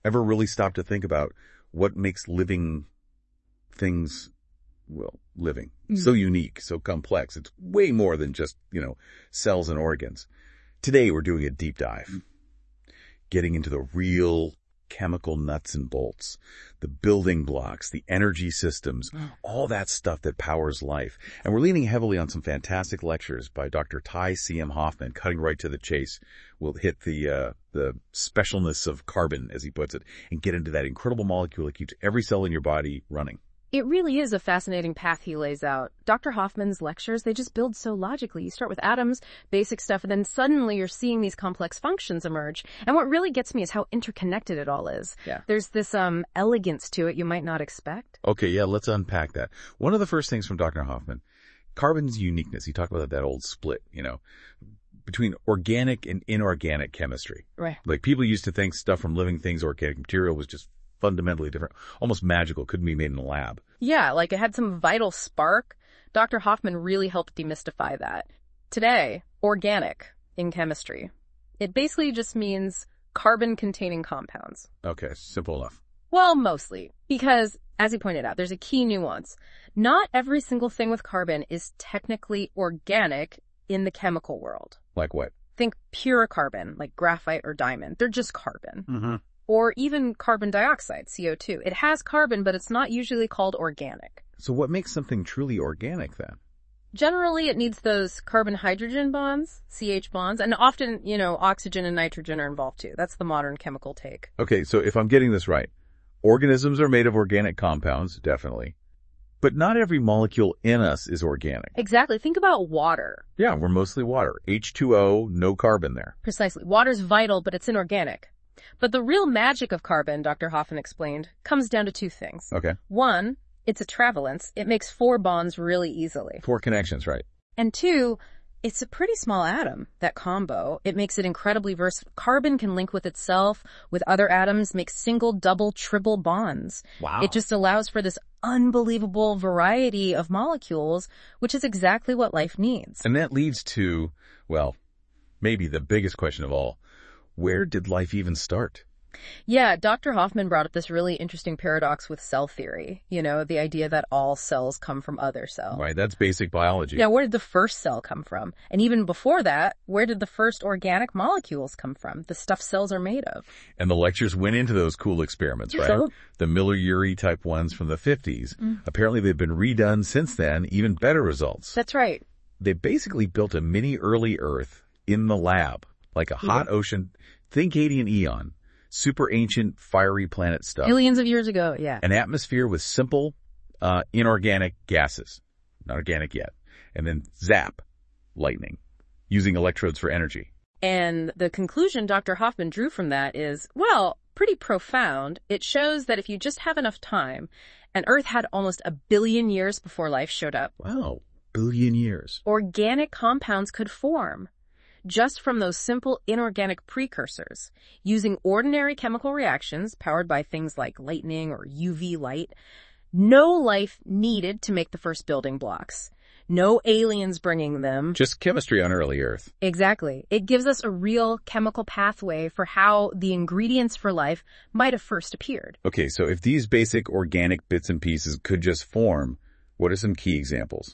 ever really stop to think about what makes living things, living so unique, so complex? It's way more than just, cells and organs. Today, we're doing a deep dive, getting into the real chemical nuts and bolts, the building blocks, the energy systems, all that stuff that powers life. And we're leaning heavily on some fantastic lectures by Dr. Ty C.M. Hoffman, cutting right to the chase. We'll hit the specialness of carbon, as he puts it, and get into that incredible molecule that keeps every cell in your body running. It really is a fascinating path he lays out. Dr. Hoffman's lectures, they just build so logically. You start with atoms, basic stuff, and then suddenly you're seeing these complex functions emerge. And what really gets me is how interconnected it all is. Yeah. There's this elegance to it you might not expect. Okay, yeah, let's unpack that. One of the first things from Dr. Hoffman, carbon's uniqueness. He talked about that old split, between organic and inorganic chemistry. Right. Like people used to think stuff from living things, organic material, was just fundamentally different, almost magical, couldn't be made in a lab. Yeah, like it had some vital spark. Dr. Hoffman really helped demystify that. Today, organic in chemistry, it basically just means carbon-containing compounds. Okay, simple enough. Well, mostly, because, as he pointed out, there's a key nuance. Not every single thing with carbon is technically organic in the chemical world. Like what? Think pure carbon, like graphite or diamond. They're just carbon. Mm-hmm. Or even carbon dioxide, CO2. It has carbon, but it's not usually called organic. So what makes something truly organic then? Generally, it needs those carbon-hydrogen bonds, CH bonds, and often, oxygen and nitrogen are involved too. That's the modern chemical take. Okay, so if I'm getting this right, organisms are made of organic compounds, definitely. But not every molecule in us is organic. Exactly. Think about water. Yeah, we're mostly water. H2O, no carbon there. Precisely. Water's vital, but it's inorganic. But the real magic of carbon, Dr. Hoffman explained, comes down to two things. Okay. One, it's a travalence. It makes 4 bonds really easily. 4 connections, right? And 2, it's a pretty small atom, that combo. It makes it incredibly versatile. Carbon can link with itself, with other atoms, make single, double, triple bonds. Wow. It just allows for this unbelievable variety of molecules, which is exactly what life needs. And that leads to, maybe the biggest question of all. Where did life even start? Yeah, Dr. Hoffman brought up this really interesting paradox with cell theory. The idea that all cells come from other cells. Right, that's basic biology. Yeah, where did the first cell come from? And even before that, where did the first organic molecules come from? The stuff cells are made of. And the lectures went into those cool experiments, right? Sure. The Miller-Urey type ones from the 50s. Apparently they've been redone since then, even better results. That's right. They basically built a mini early Earth in the lab, like a hot ocean, think Acadian Eon, super ancient fiery planet stuff. Billions of years ago, yeah. An atmosphere with simple inorganic gases, not organic yet. And then zap, lightning, using electrodes for energy. And the conclusion Dr. Hoffman drew from that is, pretty profound. It shows that if you just have enough time, and Earth had almost 1 billion years before life showed up. Wow, billion years. Organic compounds could form just from those simple inorganic precursors, using ordinary chemical reactions powered by things like lightning or UV light. No life needed to make the first building blocks. No aliens bringing them. Just chemistry on early Earth. Exactly. It gives us a real chemical pathway for how the ingredients for life might have first appeared. Okay, so if these basic organic bits and pieces could just form, what are some key examples?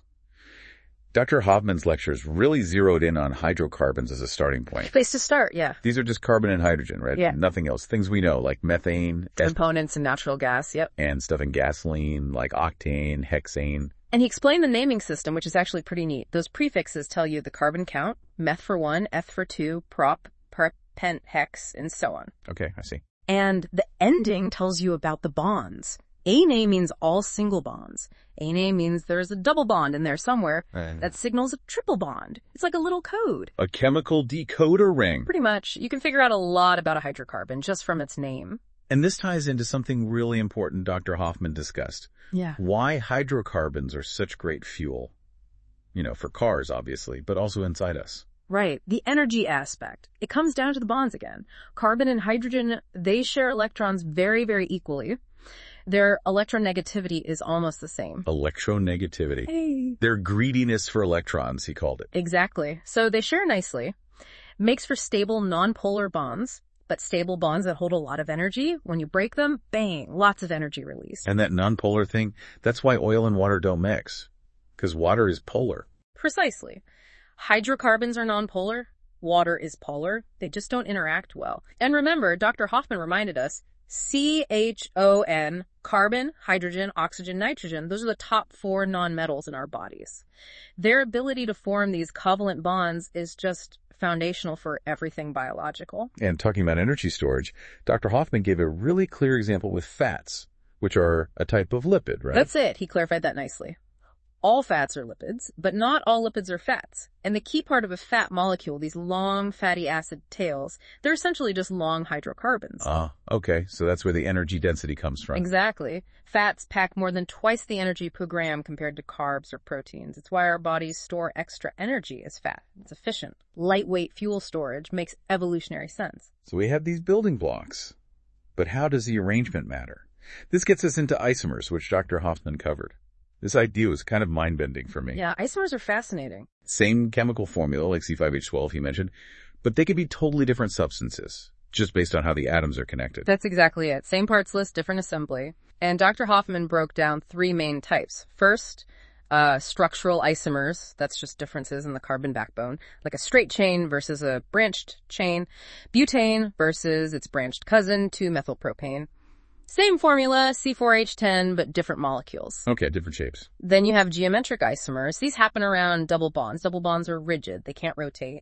Dr. Hoffman's lectures really zeroed in on hydrocarbons as a starting point. Place to start, yeah. These are just carbon and hydrogen, right? Yeah. Nothing else. Things we know, like methane. Components in natural gas, yep. And stuff in gasoline, like octane, hexane. And he explained the naming system, which is actually pretty neat. Those prefixes tell you the carbon count, meth for 1, eth for 2, prop, pent, hex, and so on. Okay, I see. And the ending tells you about the bonds. Ane means all single bonds. Ane means there's a double bond in there somewhere that signals a triple bond. It's like a little code. A chemical decoder ring. Pretty much. You can figure out a lot about a hydrocarbon just from its name. And this ties into something really important Dr. Hoffman discussed. Yeah. Why hydrocarbons are such great fuel. For cars, obviously, but also inside us. Right. The energy aspect. It comes down to the bonds again. Carbon and hydrogen, they share electrons very, very equally. Their electronegativity is almost the same. Electronegativity. Hey. Their greediness for electrons, he called it. Exactly. So they share nicely. Makes for stable non-polar bonds. but stable bonds that hold a lot of energy. When you break them, bang, lots of energy released. And that nonpolar thing, that's why oil and water don't mix. Because water is polar. Precisely. Hydrocarbons are nonpolar. Water is polar. They just don't interact well. And remember, Dr. Hoffman reminded us, CHON, carbon, hydrogen, oxygen, nitrogen, those are the top 4 nonmetals in our bodies. Their ability to form these covalent bonds is just foundational for everything biological. And talking about energy storage, Dr. Hoffman gave a really clear example with fats, which are a type of lipid, right? That's it. He clarified that nicely. All fats are lipids, but not all lipids are fats. And the key part of a fat molecule, these long fatty acid tails, they're essentially just long hydrocarbons. Okay. So that's where the energy density comes from. Exactly. Fats pack more than twice the energy per gram compared to carbs or proteins. It's why our bodies store extra energy as fat. It's efficient. Lightweight fuel storage makes evolutionary sense. So we have these building blocks. But how does the arrangement matter? This gets us into isomers, which Dr. Hoffman covered. This idea was kind of mind-bending for me. Yeah, isomers are fascinating. Same chemical formula like C5H12 he mentioned, but they could be totally different substances, just based on how the atoms are connected. That's exactly it. Same parts list, different assembly. And Dr. Hoffman broke down 3 main types. First, structural isomers. That's just differences in the carbon backbone, like a straight chain versus a branched chain. Butane versus its branched cousin, 2-methylpropane. Same formula, C4H10, but different molecules. Okay, different shapes. Then you have geometric isomers. These happen around double bonds. Double bonds are rigid. They can't rotate.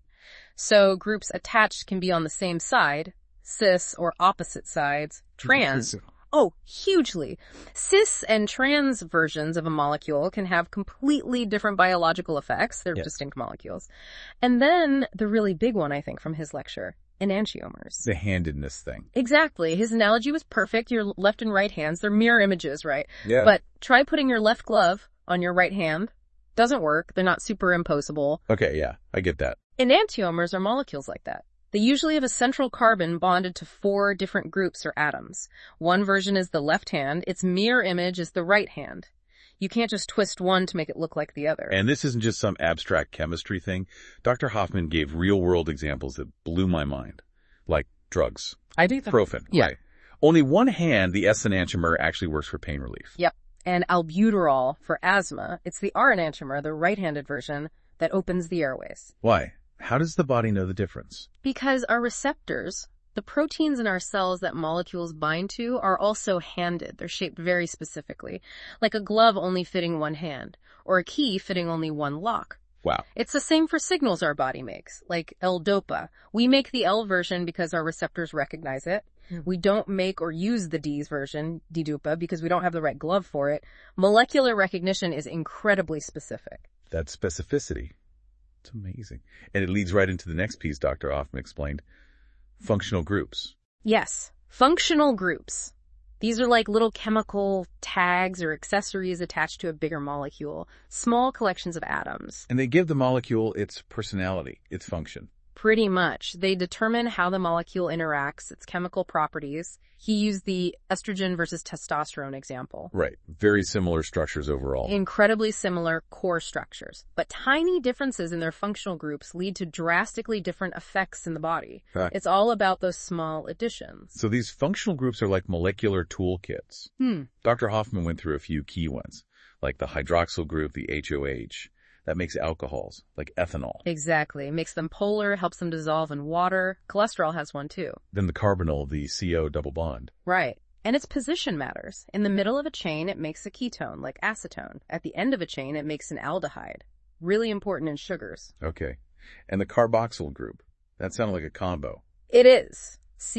So groups attached can be on the same side, cis or opposite sides, trans. Oh, hugely. Cis and trans versions of a molecule can have completely different biological effects. They're distinct molecules. And then the really big one, I think, from his lecture, enantiomers. The handedness thing. Exactly. His analogy was perfect. Your left and right hands, they're mirror images, right? Yeah. But try putting your left glove on your right hand. Doesn't work. They're not superimposable. Okay, yeah, I get that. Enantiomers are molecules like that. They usually have a central carbon bonded to 4 different groups or atoms. One version is the left hand. Its mirror image is the right hand. You can't just twist one to make it look like the other. And this isn't just some abstract chemistry thing. Dr. Hoffman gave real-world examples that blew my mind, like drugs. Ibuprofen. Yeah. Right. Only one hand, the S enantiomer, actually works for pain relief. Yep. And albuterol for asthma. It's the R enantiomer, the right-handed version, that opens the airways. Why? How does the body know the difference? Because our receptors, the proteins in our cells that molecules bind to, are also handed. They're shaped very specifically, like a glove only fitting one hand, or a key fitting only one lock. Wow. It's the same for signals our body makes, like L-DOPA. We make the L version because our receptors recognize it. We don't make or use the D's version, D-DOPA, because we don't have the right glove for it. Molecular recognition is incredibly specific. That specificity. It's amazing. And it leads right into the next piece Dr. Hoffman explained. Functional groups. Yes, functional groups. These are like little chemical tags or accessories attached to a bigger molecule, small collections of atoms. And they give the molecule its personality, its function. Pretty much. They determine how the molecule interacts, its chemical properties. He used the estrogen versus testosterone example. Right. Very similar structures overall. Incredibly similar core structures. But tiny differences in their functional groups lead to drastically different effects in the body. It's all about those small additions. So these functional groups are like molecular toolkits. Dr. Hoffman went through a few key ones, like the hydroxyl group, the HOH. That makes alcohols, like ethanol. Exactly. Makes them polar, helps them dissolve in water. Cholesterol has one too. Then the carbonyl, the CO double bond. Right. And its position matters. In the middle of a chain, it makes a ketone, like acetone. At the end of a chain, it makes an aldehyde. Really important in sugars. Okay. And the carboxyl group. That sounded like a combo. It is.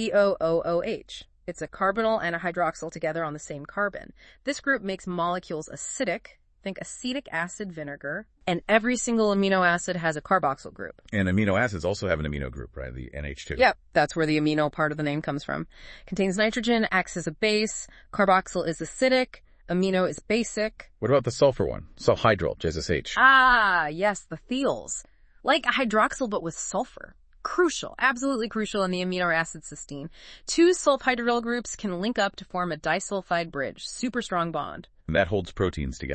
COOOH. It's a carbonyl and a hydroxyl together on the same carbon. This group makes molecules acidic. Think acetic acid vinegar, and every single amino acid has a carboxyl group. And amino acids also have an amino group, right? The NH2. Yep, that's where the amino part of the name comes from. Contains nitrogen, acts as a base, carboxyl is acidic, amino is basic. What about the sulfur one? Sulfhydryl, JSH. Ah, yes, the thiols. Like a hydroxyl but with sulfur. Crucial, absolutely crucial in the amino acid cysteine. 2 sulfhydryl groups can link up to form a disulfide bridge, super strong bond. And that holds proteins together.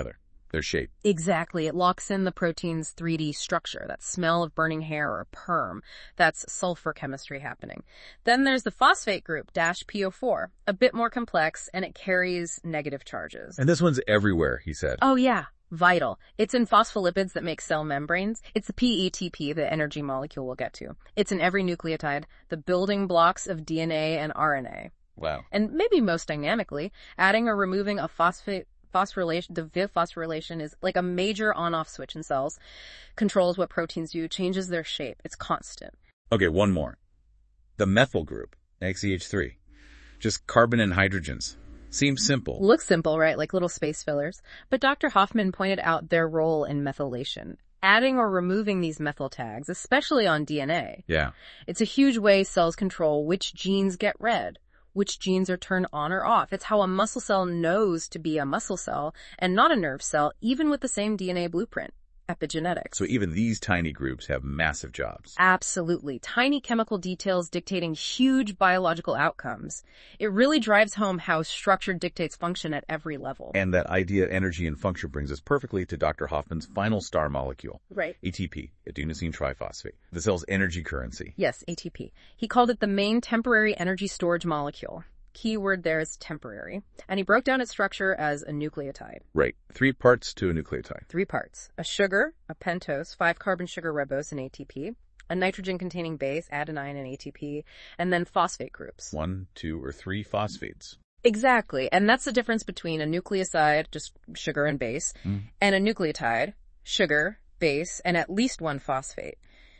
their shape. Exactly. It locks in the protein's 3D structure, that smell of burning hair or perm. That's sulfur chemistry happening. Then there's the phosphate group, -PO4, a bit more complex, and it carries negative charges. And this one's everywhere, he said. Oh yeah, vital. It's in phospholipids that make cell membranes. It's the PETP, the energy molecule we'll get to. It's in every nucleotide, the building blocks of DNA and RNA. Wow. And maybe most dynamically, adding or removing a phosphorylation, the VIV phosphorylation is like a major on-off switch in cells, controls what proteins do, changes their shape. It's constant. Okay, one more. The methyl group, XCH3. Just carbon and hydrogens. Seems simple. Looks simple, right? Like little space fillers. But Dr. Hoffman pointed out their role in methylation. Adding or removing these methyl tags, especially on DNA. Yeah. It's a huge way cells control which genes get read, which genes are turned on or off. It's how a muscle cell knows to be a muscle cell and not a nerve cell, even with the same DNA blueprint. Epigenetics. So even these tiny groups have massive jobs. Absolutely. Tiny chemical details dictating huge biological outcomes. It really drives home how structure dictates function at every level. And that idea, energy, and function brings us perfectly to Dr. Hoffman's final star molecule. Right. ATP, adenosine triphosphate, the cell's energy currency. Yes, ATP. He called it the main temporary energy storage molecule. Key word there is temporary. And he broke down its structure as a nucleotide. Right. 3 parts to a nucleotide. 3 parts. A sugar, a pentose, 5-carbon sugar ribose, and ATP. A nitrogen-containing base, adenine and ATP. And then phosphate groups. 1, 2, or 3 phosphates. Exactly. And that's the difference between a nucleoside, just sugar and base, and a nucleotide, sugar, base, and at least 1 phosphate.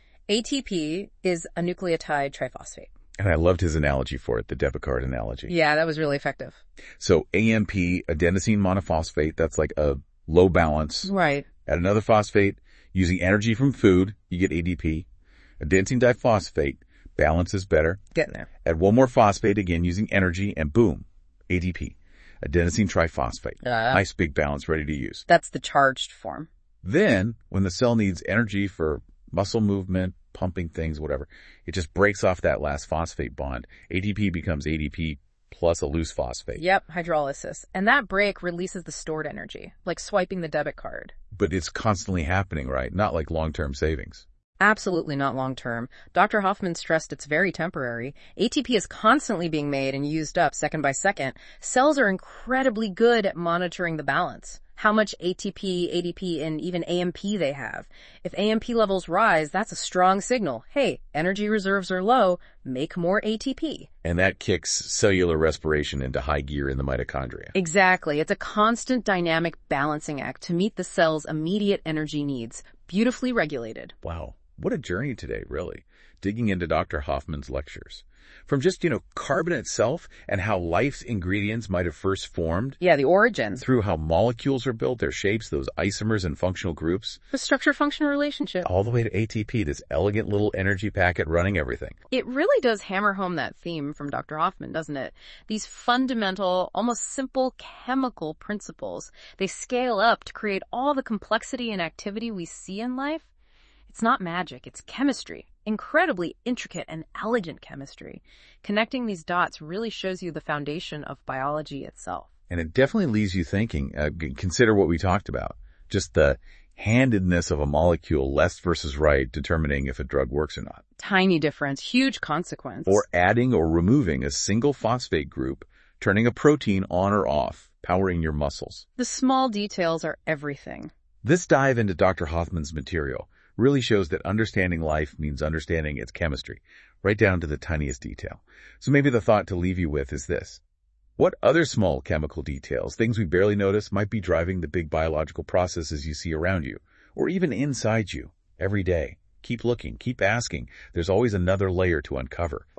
ATP is a nucleotide triphosphate. And I loved his analogy for it, the debit card analogy. Yeah, that was really effective. So AMP, adenosine monophosphate, that's like a low balance. Right. Add another phosphate, using energy from food, you get ADP. Adenosine diphosphate, balance is better. Getting there. Add 1 more phosphate, again using energy, and boom, ADP. Adenosine triphosphate. Nice big balance ready to use. That's the charged form. Then, when the cell needs energy for muscle movement, pumping things, whatever, it just breaks off that last phosphate bond. ATP becomes ADP plus a loose phosphate. Yep, hydrolysis. And that break releases the stored energy, like swiping the debit card. But it's constantly happening, right? Not like long-term savings. Absolutely not long-term. Dr. Hoffman stressed it's very temporary. ATP is constantly being made and used up second by second. Cells are incredibly good at monitoring the balance. How much ATP, ADP, and even AMP they have. If AMP levels rise, that's a strong signal. Hey, energy reserves are low, make more ATP. And that kicks cellular respiration into high gear in the mitochondria. Exactly. It's a constant dynamic balancing act to meet the cell's immediate energy needs, beautifully regulated. Wow. What a journey today, really. Digging into Dr. Hoffman's lectures. From just, carbon itself and how life's ingredients might have first formed. Yeah, the origin. Through how molecules are built, their shapes, those isomers and functional groups. The structure-function relationship. All the way to ATP, this elegant little energy packet running everything. It really does hammer home that theme from Dr. Hoffman, doesn't it? These fundamental, almost simple chemical principles, they scale up to create all the complexity and activity we see in life. It's not magic, it's chemistry. Incredibly intricate and elegant chemistry. Connecting these dots really shows you the foundation of biology itself. And it definitely leaves you thinking. Consider what we talked about. Just the handedness of a molecule, left versus right, determining if a drug works or not. Tiny difference, huge consequence. Or adding or removing a single phosphate group, turning a protein on or off, powering your muscles. The small details are everything. This dive into Dr. Hoffman's material really shows that understanding life means understanding its chemistry, right down to the tiniest detail. So maybe the thought to leave you with is this. What other small chemical details, things we barely notice, might be driving the big biological processes you see around you, or even inside you, every day? Keep looking, keep asking. There's always another layer to uncover.